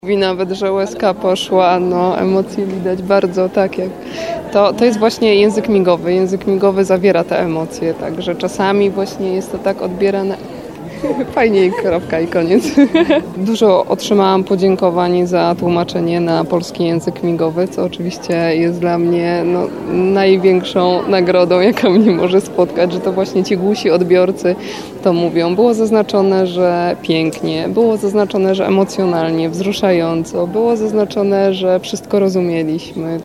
Mówi nawet, że łezka poszła, no emocje widać bardzo, tak jak to jest właśnie język migowy. Język migowy zawiera te emocje, także czasami właśnie jest to tak odbierane. Fajnie i kropka i koniec. Dużo otrzymałam podziękowań za tłumaczenie na polski język migowy, co oczywiście jest dla mnie największą nagrodą, jaka mnie może spotkać, że to właśnie ci głusi odbiorcy to mówią. Było zaznaczone, że pięknie, było zaznaczone, że emocjonalnie, wzruszająco, było zaznaczone, że wszystko rozumieliśmy.